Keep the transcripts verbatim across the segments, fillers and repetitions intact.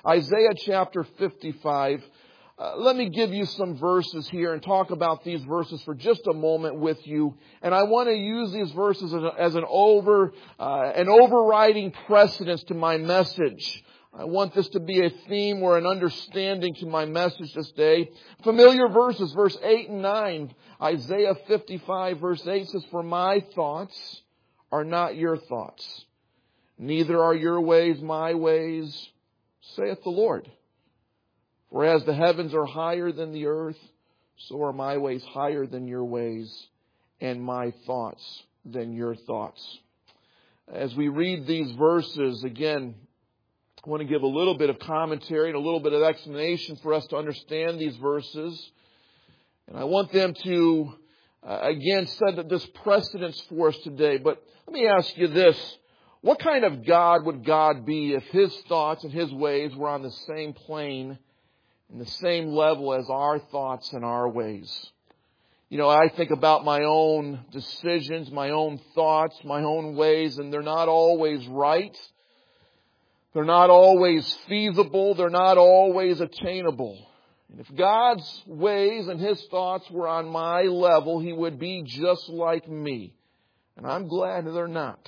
Isaiah chapter fifty-five. Uh, let me give you some verses here and talk about these verses for just a moment with you. And I want to use these verses as, a, as an over, uh, an overriding precedence to my message. I want this to be a theme or an understanding to my message this day. Familiar verses, verse eight and nine. Isaiah fifty-five, verse eight says, "For my thoughts are not your thoughts, neither are your ways my ways, saith the Lord. For as the heavens are higher than the earth, so are my ways higher than your ways, and my thoughts than your thoughts." As we read these verses, again, I want to give a little bit of commentary and a little bit of explanation for us to understand these verses. And I want them to, uh, again, set this precedence for us today. But let me ask you this. What kind of God would God be if His thoughts and His ways were on the same plane, in the same level as our thoughts and our ways? You know, I think about my own decisions, my own thoughts, my own ways, and they're not always right. They're not always feasible. They're not always attainable. And if God's ways and His thoughts were on my level, He would be just like me. And I'm glad they're not.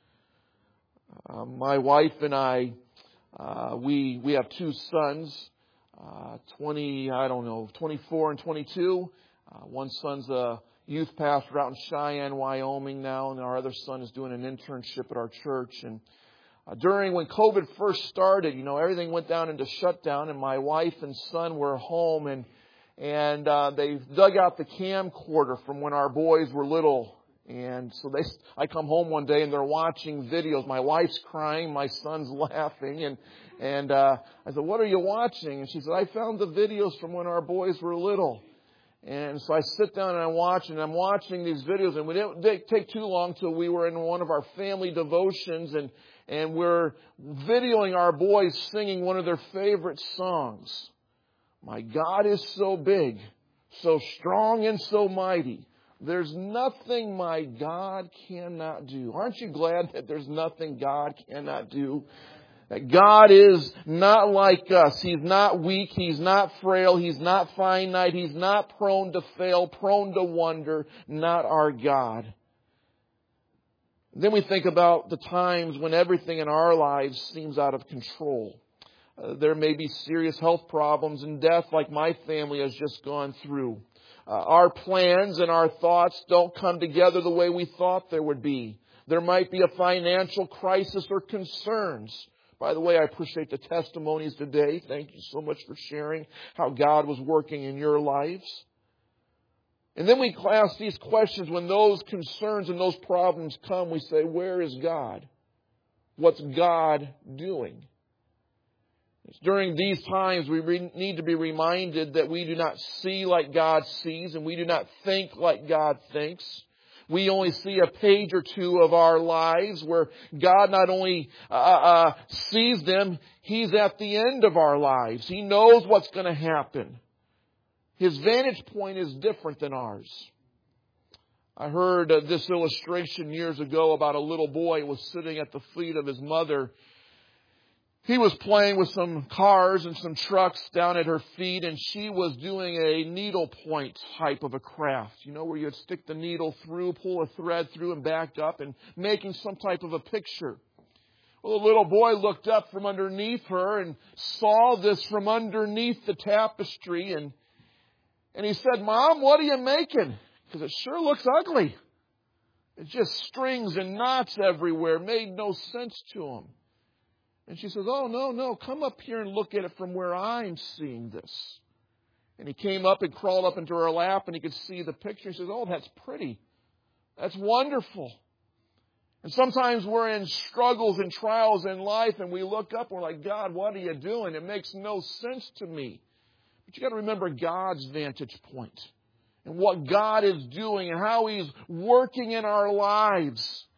Uh, my wife and I, uh, we we have two sons, uh, twenty, I don't know, twenty-four and twenty-two. Uh, one son's a youth pastor out in Cheyenne, Wyoming now, and our other son is doing an internship at our church. And uh, during when COVID first started, you know, everything went down into shutdown, and my wife and son were home, and and uh, they dug out the camcorder from when our boys were little. And so they, I come home one day and they're watching videos. My wife's crying, my son's laughing, and and uh, I said, "What are you watching?" And she said, "I found the videos from when our boys were little." And so I sit down and I watch, and I'm watching these videos, and we didn't take too long till we were in one of our family devotions, and and we're videoing our boys singing one of their favorite songs. My God is so big, so strong and so mighty. There's nothing my God cannot do. Aren't you glad that there's nothing God cannot do? That God is not like us. He's not weak. He's not frail. He's not finite. He's not prone to fail, prone to wonder. Not our God. Then we think about the times when everything in our lives seems out of control. Uh, there may be serious health problems and death like my family has just gone through. Uh, our plans and our thoughts don't come together the way we thought there would be. There might be a financial crisis or concerns. By the way, I appreciate the testimonies today. Thank you so much for sharing how God was working in your lives. And then we ask these questions when those concerns and those problems come. We say, where is God? What's God doing? It's during these times we re- need to be reminded that we do not see like God sees, and we do not think like God thinks. We only see a page or two of our lives where God not only uh, uh, sees them, He's at the end of our lives. He knows what's going to happen. His vantage point is different than ours. I heard uh, this illustration years ago about a little boy who was sitting at the feet of his mother. He was playing with some cars and some trucks down at her feet, and she was doing a needlepoint type of a craft. You know, where you'd stick the needle through, pull a thread through and back up, and making some type of a picture. Well, the little boy looked up from underneath her and saw this from underneath the tapestry, and and he said, "Mom, what are you making? Because it sure looks ugly. It's just strings and knots everywhere. Made no sense to him." And she says, "Oh, no, no, come up here and look at it from where I'm seeing this." And he came up and crawled up into her lap, and he could see the picture. He says, "Oh, that's pretty. That's wonderful." And sometimes we're in struggles and trials in life, and we look up and we're like, "God, what are you doing? It makes no sense to me." But you got to remember God's vantage point and what God is doing and how He's working in our lives.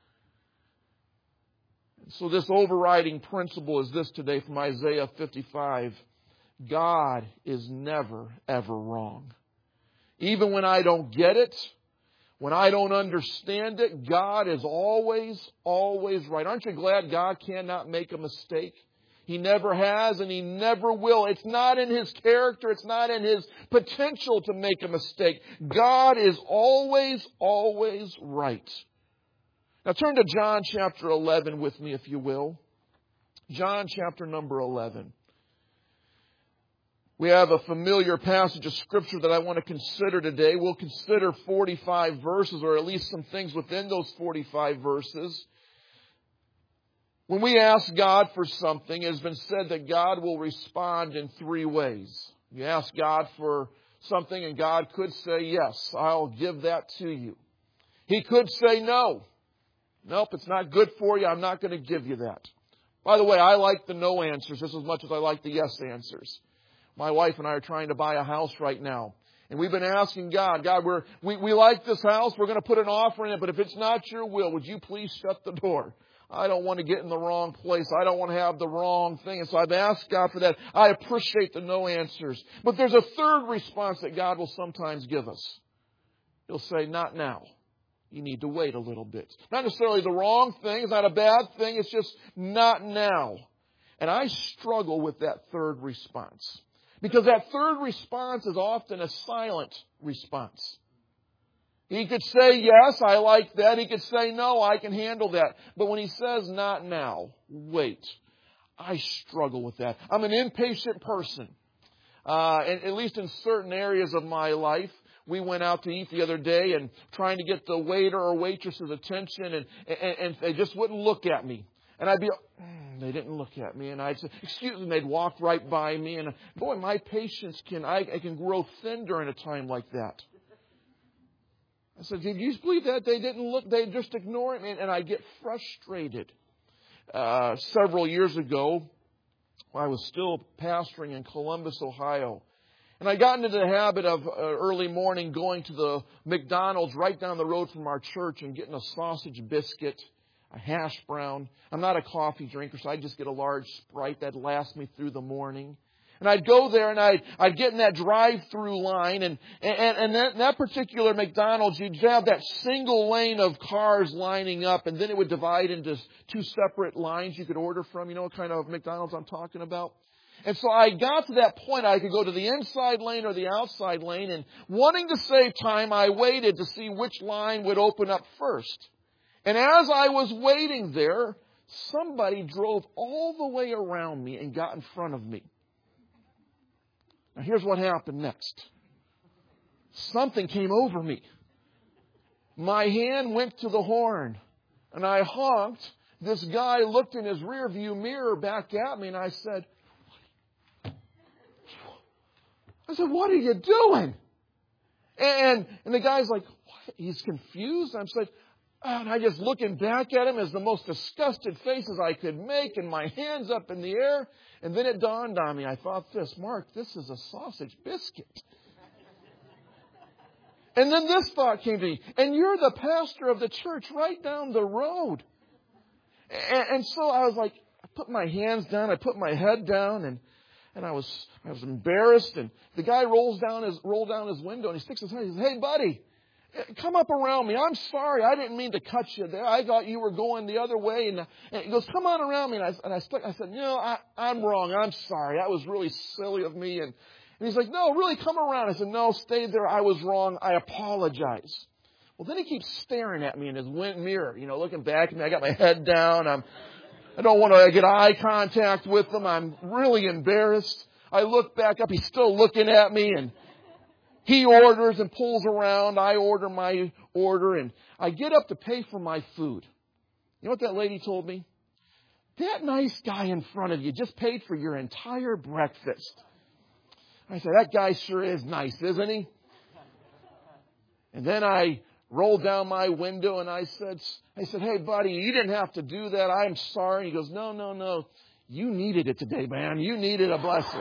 So this overriding principle is this today from Isaiah fifty-five. God is never, ever wrong. Even when I don't get it, when I don't understand it, God is always, always right. Aren't you glad God cannot make a mistake? He never has and He never will. It's not in His character. It's not in His potential to make a mistake. God is always, always right. Now turn to John chapter eleven with me, if you will. John chapter number eleven. We have a familiar passage of Scripture that I want to consider today. We'll consider forty-five verses, or at least some things within those forty-five verses. When we ask God for something, it has been said that God will respond in three ways. You ask God for something and God could say, yes, I'll give that to you. He could say no. Nope, it's not good for you. I'm not going to give you that. By the way, I like the no answers just as much as I like the yes answers. My wife and I are trying to buy a house right now. And we've been asking God, God, we're, we, we like this house. We're going to put an offer in it. But if it's not your will, would you please shut the door? I don't want to get in the wrong place. I don't want to have the wrong thing. And so I've asked God for that. I appreciate the no answers. But there's a third response that God will sometimes give us. He'll say, not now. You need to wait a little bit. Not necessarily the wrong thing. It's not a bad thing. It's just not now. And I struggle with that third response. Because that third response is often a silent response. He could say, yes, I like that. He could say, no, I can handle that. But when he says, not now, wait, I struggle with that. I'm an impatient person. Uh, and at least in certain areas of my life. We went out to eat the other day and trying to get the waiter or waitress's attention, and, and, and they just wouldn't look at me. And I'd be, mm, they didn't look at me. And I'd say, excuse me, and they'd walk right by me. And boy, my patience can, I, I can grow thin during a time like that. I said, did you believe that? They didn't look, they just ignored me. And I get frustrated. Uh, several years ago, I was still pastoring in Columbus, Ohio. And I got into the habit of uh, early morning going to the McDonald's right down the road from our church and getting a sausage biscuit, a hash brown. I'm not a coffee drinker, so I'd just get a large Sprite that'd last me through the morning. And I'd go there and I'd, I'd get in that drive-through line. And, and, and that, that particular McDonald's, you'd have that single lane of cars lining up. And then it would divide into two separate lines you could order from. You know what kind of McDonald's I'm talking about? And so I got to that point, I could go to the inside lane or the outside lane, and wanting to save time, I waited to see which line would open up first. And as I was waiting there, somebody drove all the way around me and got in front of me. Now here's what happened next. Something came over me. My hand went to the horn, and I honked. This guy looked in his rearview mirror back at me, and I said, I said, what are you doing? And and the guy's like, what? He's confused. I'm like, and I just looking back at him as the most disgusted faces I could make, and my hands up in the air. And then it dawned on me. I thought this, Mark, this is a sausage biscuit. And then this thought came to me, and you're the pastor of the church right down the road. And, and so I was like, I put my hands down, I put my head down, and And I was I was embarrassed, and the guy rolls down his rolled down his window, and he sticks his head. He says, "Hey, buddy, come up around me. I'm sorry, I didn't mean to cut you there. I thought you were going the other way." And, and he goes, "Come on around me." And I and I, stuck, I said, "No, I, I'm wrong. I'm sorry. That was really silly of me." And, and he's like, "No, really, come around." I said, "No, stay there. I was wrong. I apologize." Well, then he keeps staring at me in his wind mirror, you know, looking back at me. I got my head down. I'm I don't want to get eye contact with him. I'm really embarrassed. I look back up. He's still looking at me, and he orders and pulls around. I order my order, and I get up to pay for my food. You know what that lady told me? That nice guy in front of you just paid for your entire breakfast. I said, that guy sure is nice, isn't he? And then I rolled down my window and I said, I said, "Hey, buddy, you didn't have to do that. I'm sorry." He goes, "No, no, no. You needed it today, man. You needed a blessing."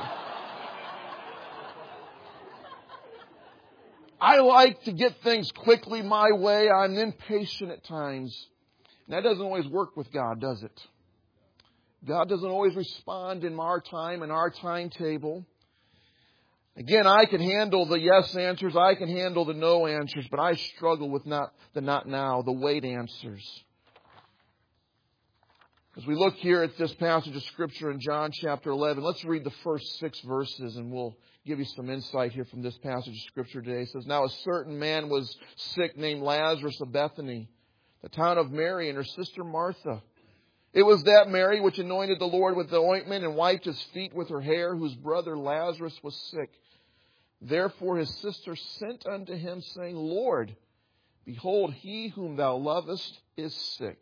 I like to get things quickly my way. I'm impatient at times. And that doesn't always work with God, does it? God doesn't always respond in our time and our timetable. Again, I can handle the yes answers. I can handle the no answers. But I struggle with not the not now, the wait answers. As we look here at this passage of Scripture in John chapter eleven, let's read the first six verses and we'll give you some insight here from this passage of Scripture today. It says, "Now a certain man was sick named Lazarus of Bethany, the town of Mary and her sister Martha. It was that Mary which anointed the Lord with the ointment and wiped his feet with her hair, whose brother Lazarus was sick. Therefore his sister sent unto him, saying, Lord, behold, he whom thou lovest is sick.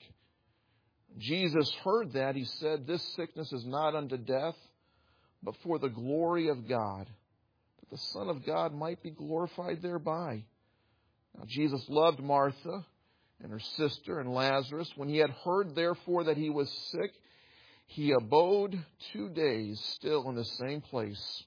Jesus heard that. He said, This sickness is not unto death, but for the glory of God, that the Son of God might be glorified thereby. Now Jesus loved Martha and her sister and Lazarus. When he had heard therefore that he was sick, he abode two days still in the same place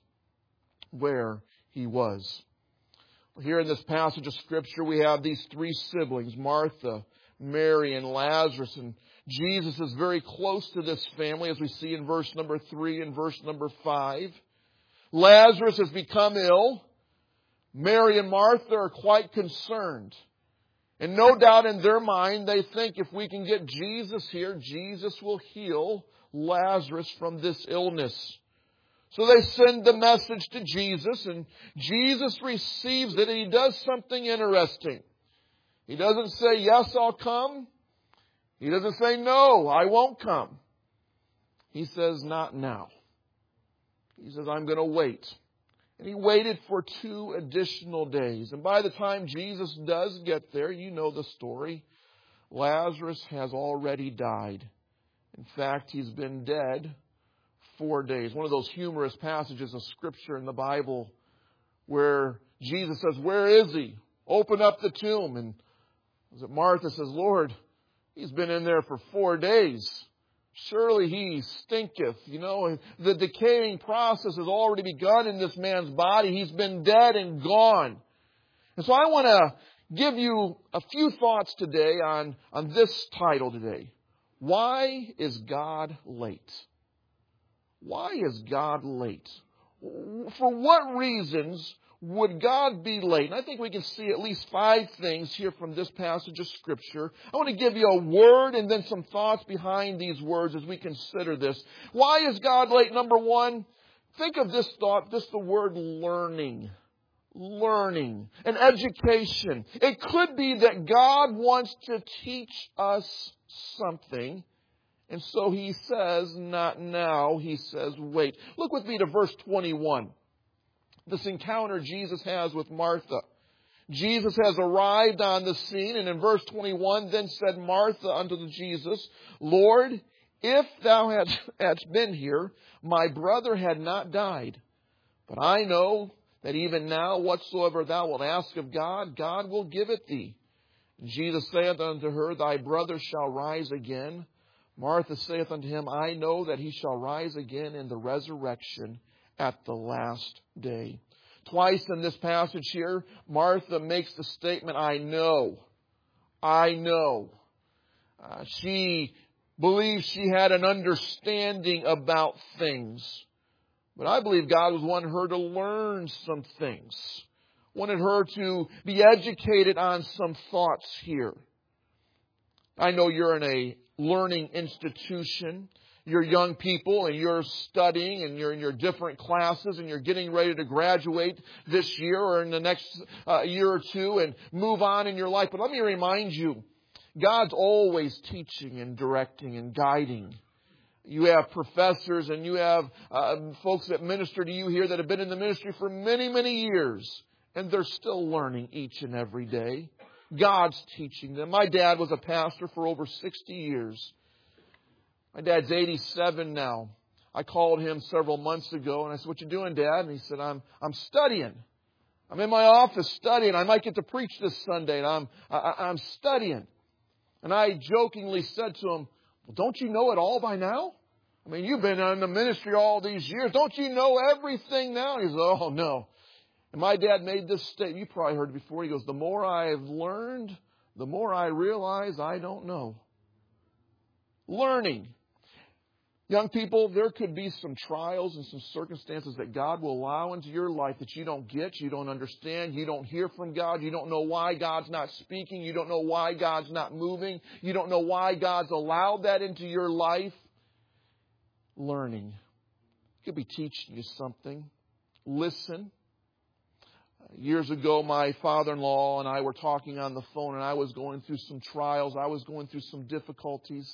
where he was." Here in this passage of Scripture, we have these three siblings, Martha, Mary, and Lazarus. And Jesus is very close to this family, as we see in verse number three and verse number five. Lazarus has become ill. Mary and Martha are quite concerned. And no doubt in their mind, they think if we can get Jesus here, Jesus will heal Lazarus from this illness. So they send the message to Jesus, and Jesus receives it, and he does something interesting. He doesn't say, yes, I'll come. He doesn't say, no, I won't come. He says, not now. He says, I'm going to wait. And he waited for two additional days. And by the time Jesus does get there, you know the story. Lazarus has already died. In fact, he's been dead four days. One of those humorous passages of Scripture in the Bible where Jesus says, where is he? Open up the tomb. And Martha says, Lord, he's been in there for four days. Surely he stinketh. You know, the decaying process has already begun in this man's body. He's been dead and gone. And so I want to give you a few thoughts today on, on this title today. Why is God late? Why is God late? For what reasons would God be late? And I think we can see at least five things here from this passage of Scripture. I want to give you a word and then some thoughts behind these words as we consider this. Why is God late? Number one, think of this thought, just the word learning. Learning. And education. It could be that God wants to teach us something. And so he says, not now. He says, wait. Look with me to verse twenty-one. This encounter Jesus has with Martha. Jesus has arrived on the scene, and in verse twenty-one, then said Martha unto Jesus, Lord, if thou hadst, hadst been here, my brother had not died. But I know that even now whatsoever thou wilt ask of God, God will give it thee. And Jesus saith unto her, Thy brother shall rise again. Martha saith unto him, I know that he shall rise again in the resurrection at the last day. Twice in this passage here, Martha makes the statement, I know. I know. Uh, she believes she had an understanding about things. But I believe God was wanting her to learn some things. Wanted her to be educated on some thoughts here. I know you're in a learning institution. You're young people and you're studying and you're in your different classes and you're getting ready to graduate this year or in the next uh, year or two and move on in your life. But let me remind you, God's always teaching and directing and guiding. You have professors and you have uh, folks that minister to you here that have been in the ministry for many, many years. And they're still learning each and every day. God's teaching them. My dad was a pastor for over sixty years. My dad's eighty-seven now. I called him several months ago and I said, what you doing, Dad? And he said, I'm I'm studying. I'm in my office studying. I might get to preach this Sunday and I'm I, I'm studying. And I jokingly said to him, well, don't you know it all by now? I mean, you've been in the ministry all these years. Don't you know everything now? And he said, oh, no. And my dad made this statement. You probably heard it before. He goes, the more I've learned, the more I realize I don't know. Learning. Young people, there could be some trials and some circumstances that God will allow into your life that you don't get, you don't understand, you don't hear from God, you don't know why God's not speaking, you don't know why God's not moving, you don't know why God's allowed that into your life. Learning. He could be teaching you something. Listen. Years ago, my father-in-law and I were talking on the phone, and I was going through some trials. I was going through some difficulties.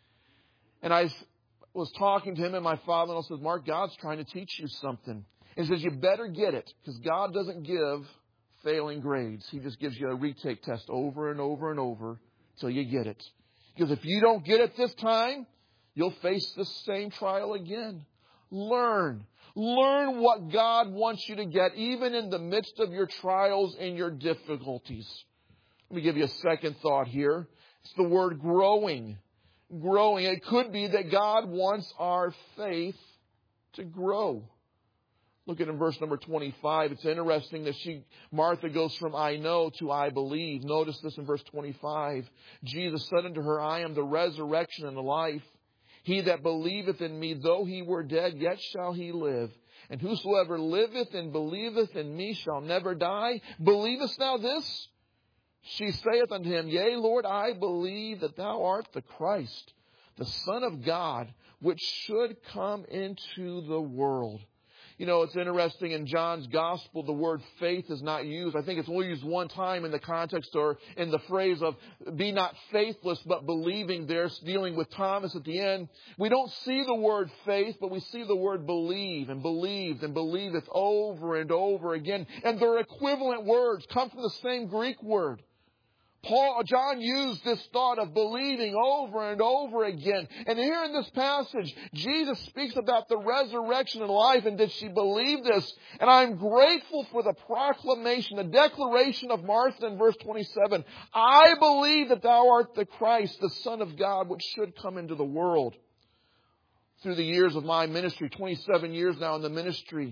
And I was talking to him, and my father-in-law says, Mark, God's trying to teach you something. And he says, you better get it, because God doesn't give failing grades. He just gives you a retake test over and over and over until you get it. Because if you don't get it this time, you'll face the same trial again. Learn. Learn what God wants you to get, even in the midst of your trials and your difficulties. Let me give you a second thought here. It's the word growing. Growing. It could be that God wants our faith to grow. Look at in verse number twenty-five. It's interesting that she, Martha goes from I know to I believe. Notice this in verse twenty-five. Jesus said unto her, I am the resurrection and the life. He that believeth in me, though he were dead, yet shall he live. And whosoever liveth and believeth in me shall never die. Believest thou this? She saith unto him, Yea, Lord, I believe that thou art the Christ, the Son of God, which should come into the world. You know, it's interesting, in John's Gospel, the word faith is not used. I think it's only used one time in the context or in the phrase of be not faithless, but believing. There's dealing with Thomas at the end. We don't see the word faith, but we see the word believe and believed and believeth over and over again. And they're equivalent words, come from the same Greek word. Paul, John used this thought of believing over and over again. And here in this passage, Jesus speaks about the resurrection and life. And did she believe this? And I'm grateful for the proclamation, the declaration of Martha in verse twenty-seven. I believe that thou art the Christ, the Son of God, which should come into the world. Through the years of my ministry, twenty-seven years now in the ministry,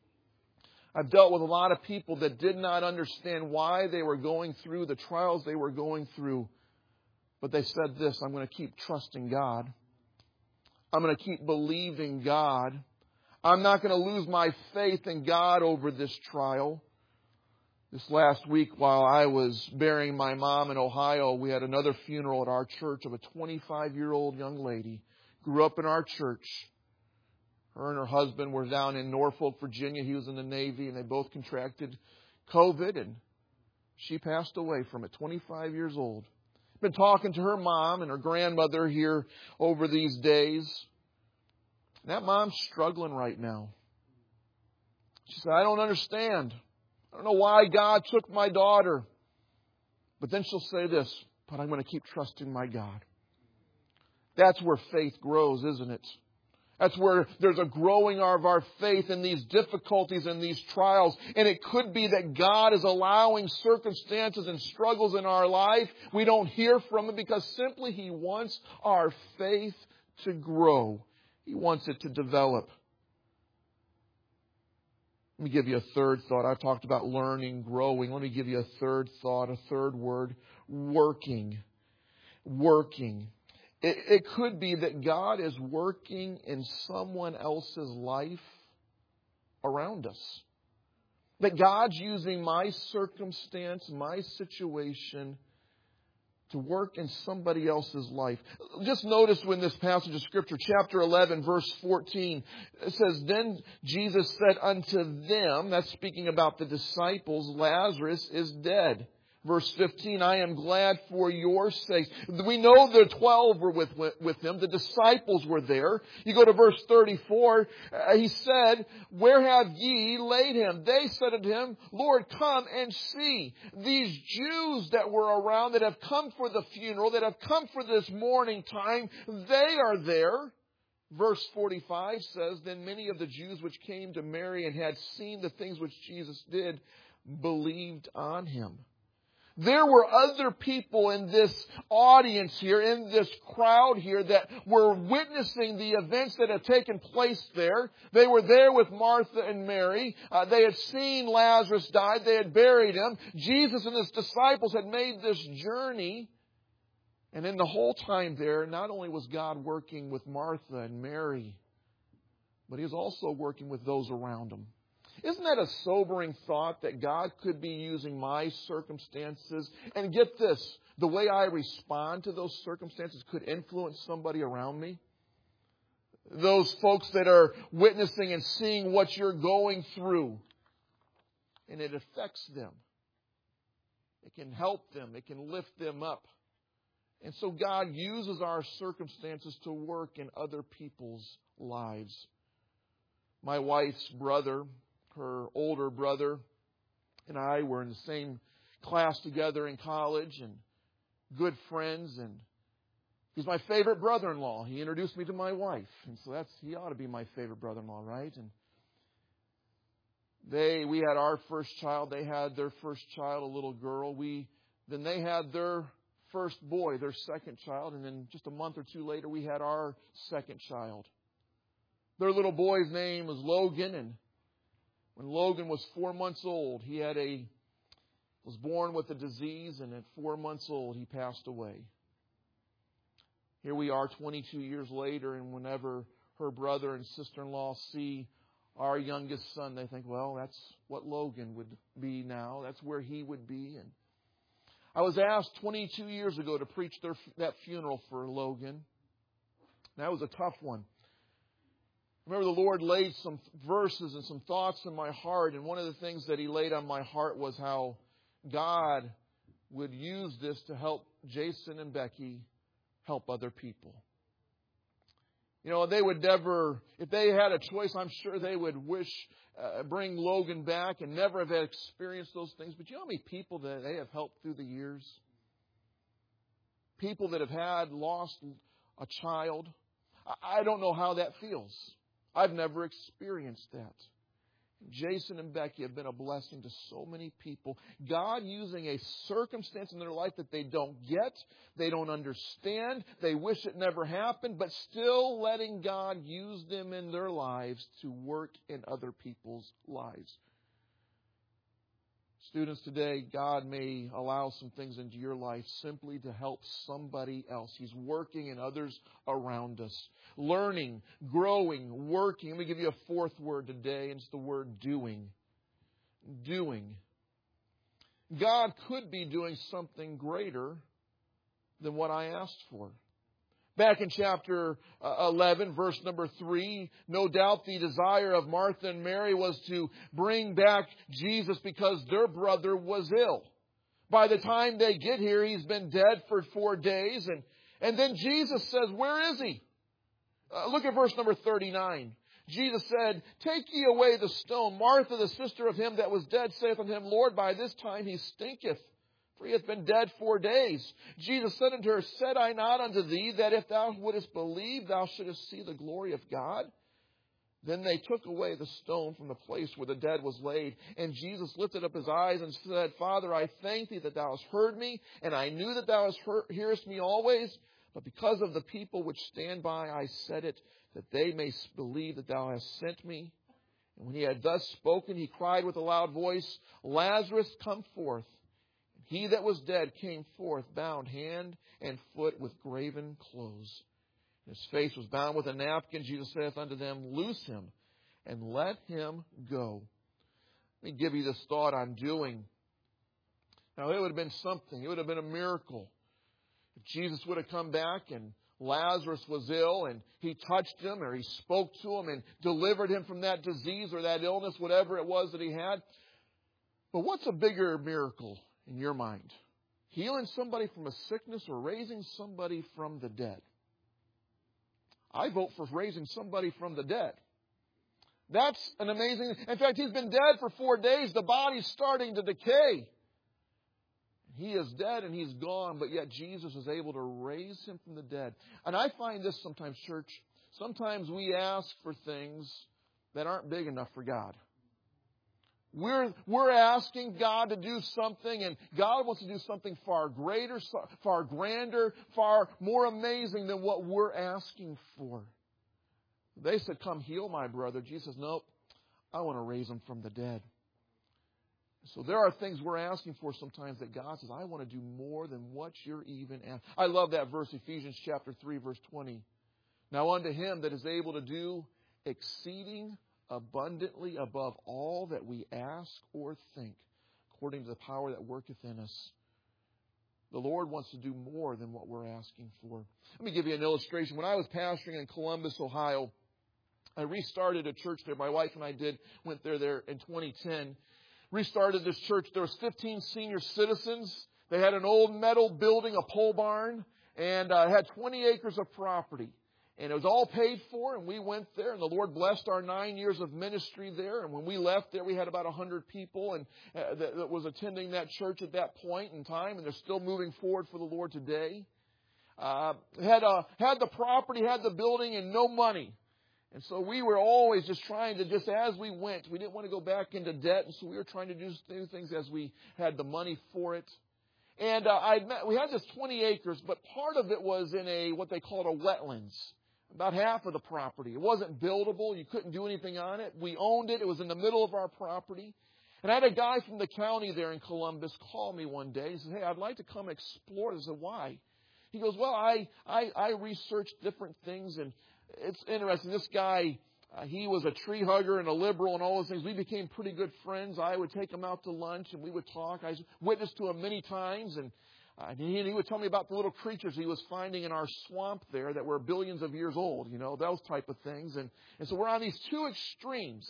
I've dealt with a lot of people that did not understand why they were going through the trials they were going through. But they said this, I'm going to keep trusting God. I'm going to keep believing God. I'm not going to lose my faith in God over this trial. This last week, while I was burying my mom in Ohio, we had another funeral at our church of a twenty-five-year-old young lady. Grew up in our church. Her and her husband were down in Norfolk, Virginia. He was in the Navy, and they both contracted COVID, and she passed away from it, twenty-five years old. I've been talking to her mom and her grandmother here over these days. And that mom's struggling right now. She said, I don't understand. I don't know why God took my daughter. But then she'll say this, but I'm going to keep trusting my God. That's where faith grows, isn't it? That's where there's a growing of our faith in these difficulties and these trials. And it could be that God is allowing circumstances and struggles in our life. We don't hear from Him because simply He wants our faith to grow. He wants it to develop. Let me give you a third thought. I've talked about learning, growing. Let me give you a third thought, a third word. Working. Working. It, it could be that God is working in someone else's life around us. That God's using my circumstance, my situation, to work in somebody else's life. Just notice when this passage of Scripture, chapter eleven, verse fourteen, it says, Then Jesus said unto them, that's speaking about the disciples, Lazarus is dead. Verse fifteen, I am glad for your sakes. We know the twelve were with, with him. The disciples were there. You go to verse thirty-four, uh, he said, Where have ye laid him? They said unto him, Lord, come and see. These Jews that were around, that have come for the funeral, that have come for this mourning time, they are there. Verse forty-five says, Then many of the Jews which came to Mary and had seen the things which Jesus did, believed on him. There were other people in this audience here, in this crowd here, that were witnessing the events that had taken place there. They were there with Martha and Mary. Uh, they had seen Lazarus die. They had buried him. Jesus and his disciples had made this journey And in the whole time there, not only was God working with Martha and Mary, but He was also working with those around them. Isn't that a sobering thought that God could be using my circumstances? And get this, the way I respond to those circumstances could influence somebody around me. Those folks that are witnessing and seeing what you're going through. And it affects them. It can help them. It can lift them up. And so God uses our circumstances to work in other people's lives. My wife's brother, her older brother, and I were in the same class together in college and good friends. And he's my favorite brother-in-law. He introduced me to my wife. And so that's he ought to be my favorite brother-in-law, right? And they we had our first child. They had their first child, a little girl. We then they had their first boy, their second child. And then just a month or two later, we had our second child. Their little boy's name was Logan, and when Logan was four months old, he had a was born with a disease, and at four months old, he passed away. Here we are twenty-two years later, and whenever her brother and sister-in-law see our youngest son, they think, well, that's what Logan would be now. That's where he would be. And I was asked twenty-two years ago to preach their, that funeral for Logan. That was a tough one. Remember, the Lord laid some verses and some thoughts in my heart, and one of the things that He laid on my heart was how God would use this to help Jason and Becky help other people. You know, they would never, if they had a choice, I'm sure they would wish, uh, bring Logan back and never have experienced those things. But you know how many people that they have helped through the years? People that have had, lost a child. I don't know how that feels. I've never experienced that. Jason and Becky have been a blessing to so many people. God using a circumstance in their life that they don't get, they don't understand, they wish it never happened, but still letting God use them in their lives to work in other people's lives. Students, today, God may allow some things into your life simply to help somebody else. He's working in others around us. Learning, growing, working. Let me give you a fourth word today, and it's the word doing. Doing. God could be doing something greater than what I asked for. Back in chapter eleven, verse number three, no doubt the desire of Martha and Mary was to bring back Jesus because their brother was ill. By the time they get here, he's been dead for four days. And, and then Jesus says, where is he? Uh, look at verse number thirty-nine. Jesus said, take ye away the stone. Martha, the sister of him that was dead, saith unto him, Lord, by this time he stinketh, for he hath been dead four days. Jesus said unto her, said I not unto thee that if thou wouldest believe, thou shouldest see the glory of God? Then they took away the stone from the place where the dead was laid. And Jesus lifted up his eyes and said, Father, I thank thee that thou hast heard me, and I knew that thou hast heard, hearest me always. But because of the people which stand by, I said it, that they may believe that thou hast sent me. And when he had thus spoken, he cried with a loud voice, Lazarus, come forth. He that was dead came forth, bound hand and foot with graven clothes. His face was bound with a napkin. Jesus saith unto them, loose him and let him go. Let me give you this thought on doing. Now, it would have been something. It would have been a miracle. If Jesus would have come back and Lazarus was ill and he touched him or he spoke to him and delivered him from that disease or that illness, whatever it was that he had. But what's a bigger miracle in your mind? Healing somebody from a sickness or raising somebody from the dead? I vote for raising somebody from the dead. That's an amazing... In fact, he's been dead for four days. The body's starting to decay. He is dead and he's gone, but yet Jesus is able to raise him from the dead. And I find this sometimes, church. Sometimes we ask for things that aren't big enough for God. We're, we're asking God to do something, and God wants to do something far greater, far grander, far more amazing than what we're asking for. They said, come heal my brother. Jesus says, nope, I want to raise him from the dead. So there are things we're asking for sometimes that God says, I want to do more than what you're even asking. I love that verse, Ephesians chapter three, verse twenty. Now unto him that is able to do exceeding abundantly above all that we ask or think, according to the power that worketh in us. The Lord wants to do more than what we're asking for. Let me give you an illustration. When I was pastoring in Columbus, Ohio, I restarted a church there. My wife and I did, went there there in twenty ten. Restarted this church. There was fifteen senior citizens. They had an old metal building, a pole barn, and uh, had twenty acres of property. And it was all paid for, and we went there, and the Lord blessed our nine years of ministry there. And when we left there, we had about one hundred people and uh, that, that was attending that church at that point in time, and they're still moving forward for the Lord today. Uh, had uh, had the property, had the building, and no money. And so we were always just trying to, just as we went, we didn't want to go back into debt, and so we were trying to do things as we had the money for it. And uh, I met, we had this twenty acres, but part of it was in a what they called a wetlands. About half of the property. It wasn't buildable. You couldn't do anything on it. We owned it. It was in the middle of our property. And I had a guy from the county there in Columbus call me one day. He said, hey, I'd like to come explore. I said, why? He goes, well, I, I, I researched different things, and it's interesting. This guy, uh, he was a tree hugger and a liberal and all those things. We became pretty good friends. I would take him out to lunch, and we would talk. I witnessed to him many times, and Uh, he, he would tell me about the little creatures he was finding in our swamp there that were billions of years old, you know, those type of things. And, and so we're on these two extremes.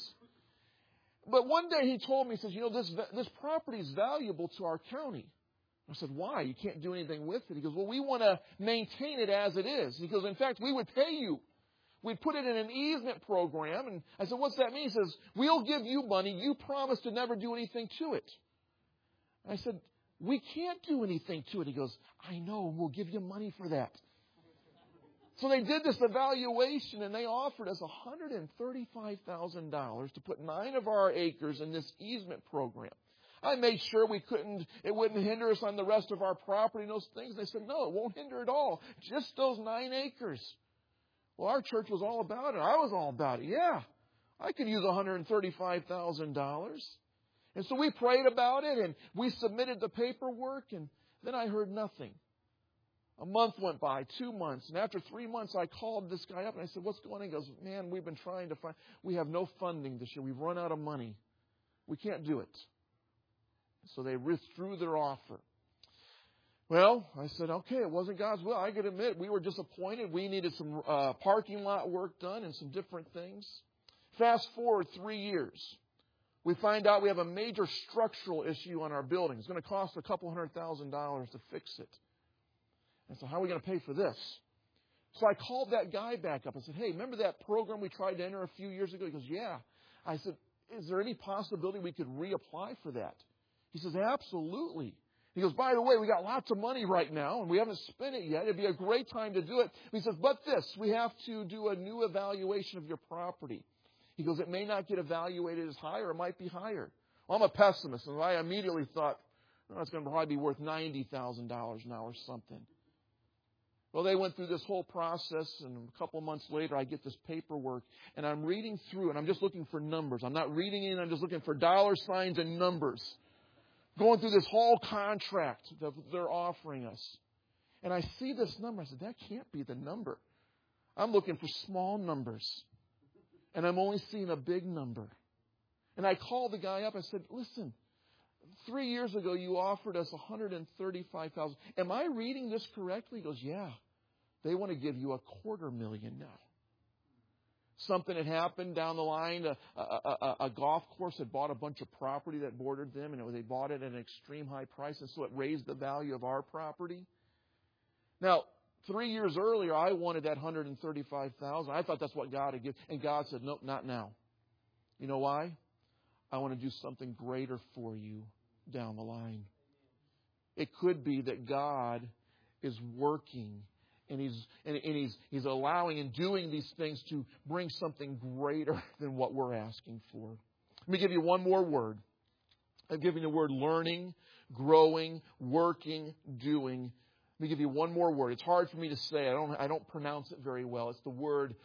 But one day he told me, he says, you know, this this property is valuable to our county. I said, why? You can't do anything with it. He goes, well, we want to maintain it as it is. He goes, in fact, we would pay you. We'd put it in an easement program. And I said, what's that mean? He says, we'll give you money. You promise to never do anything to it. I said, we can't do anything to it. He goes, I know, we'll give you money for that. So they did this evaluation, and they offered us one hundred thirty-five thousand dollars to put nine of our acres in this easement program. I made sure we couldn't, it wouldn't hinder us on the rest of our property and those things. They said, no, it won't hinder at all. Just those nine acres. Well, our church was all about it. I was all about it. Yeah, I could use one hundred thirty-five thousand dollars. And so we prayed about it, and we submitted the paperwork, and then I heard nothing. A month went by, two months, and after three months, I called this guy up, and I said, what's going on? He goes, man, we've been trying to find, we have no funding this year. We've run out of money. We can't do it. So they withdrew their offer. Well, I said, okay, it wasn't God's will. I could admit we were disappointed. We needed some uh, parking lot work done and some different things. Fast forward three years. We find out we have a major structural issue on our building. It's going to cost a couple hundred thousand dollars to fix it. And so how are we going to pay for this? So I called that guy back up. I said, hey, remember that program we tried to enter a few years ago? He goes, yeah. I said, is there any possibility we could reapply for that? He says, absolutely. He goes, by the way, we got lots of money right now, and we haven't spent it yet. It'd be a great time to do it. He says, but this, we have to do a new evaluation of your property. He goes, it may not get evaluated as high, or it might be higher. Well, I'm a pessimist, and I immediately thought, oh, it's going to probably be worth ninety thousand dollars now or something. Well, they went through this whole process, and a couple of months later, I get this paperwork, and I'm reading through, and I'm just looking for numbers. I'm not reading it, I'm just looking for dollar signs and numbers. Going through this whole contract that they're offering us. And I see this number. I said, that can't be the number. I'm looking for small numbers. And I'm only seeing a big number. And I called the guy up. I said, listen, three years ago you offered us one hundred thirty-five thousand dollars. Am I reading this correctly? He goes, yeah. They want to give you a quarter million now. Something had happened down the line. A, a, a, a golf course had bought a bunch of property that bordered them, and it was, they bought it at an extreme high price, and so it raised the value of our property. Now, Three years earlier, I wanted that one hundred thirty-five thousand dollars. I thought that's what God had given. And God said, nope, not now. You know why? I want to do something greater for you down the line. It could be that God is working and He's and, and He's He's allowing and doing these things to bring something greater than what we're asking for. Let me give you one more word. I'm giving the word learning, growing, working, doing. Let me give you one more word. It's hard for me to say. I don't, I don't pronounce it very well. It's the word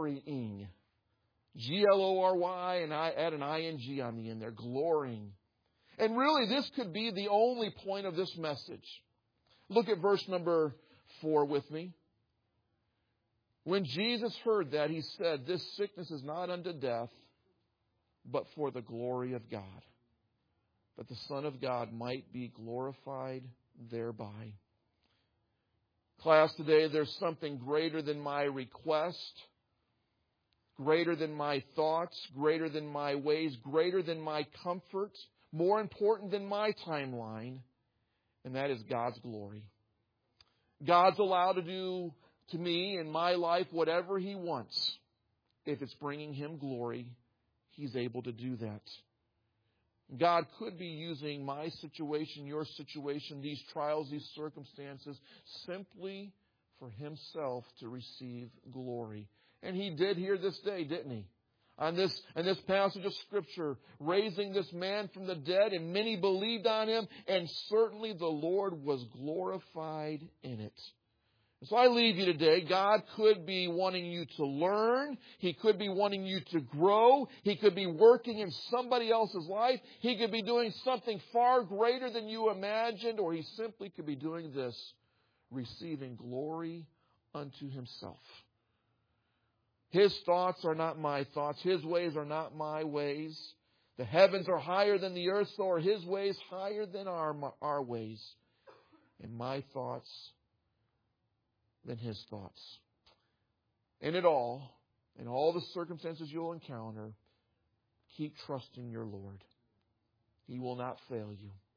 glorying. G L O R Y, and I add an I N G on the end there. Glorying. And really, this could be the only point of this message. Look at verse number four with me. When Jesus heard that, He said, "This sickness is not unto death, but for the glory of God, that the Son of God might be glorified thereby." Class, today there's something greater than my request, greater than my thoughts, greater than my ways, greater than my comfort, more important than my timeline, and that is God's glory. God's allowed to do to me in my life whatever He wants. If it's bringing Him glory, He's able to do that. God could be using my situation, your situation, these trials, these circumstances, simply for Himself to receive glory. And He did here this day, didn't He? On this, in this passage of Scripture, raising this man from the dead, and many believed on Him, and certainly the Lord was glorified in it. So I leave you today. God could be wanting you to learn. He could be wanting you to grow. He could be working in somebody else's life. He could be doing something far greater than you imagined, or He simply could be doing this, receiving glory unto Himself. His thoughts are not my thoughts. His ways are not my ways. The heavens are higher than the earth, so are His ways higher than our, our ways. And my thoughts than His thoughts. In it all, in all the circumstances you'll encounter, keep trusting your Lord. He will not fail you.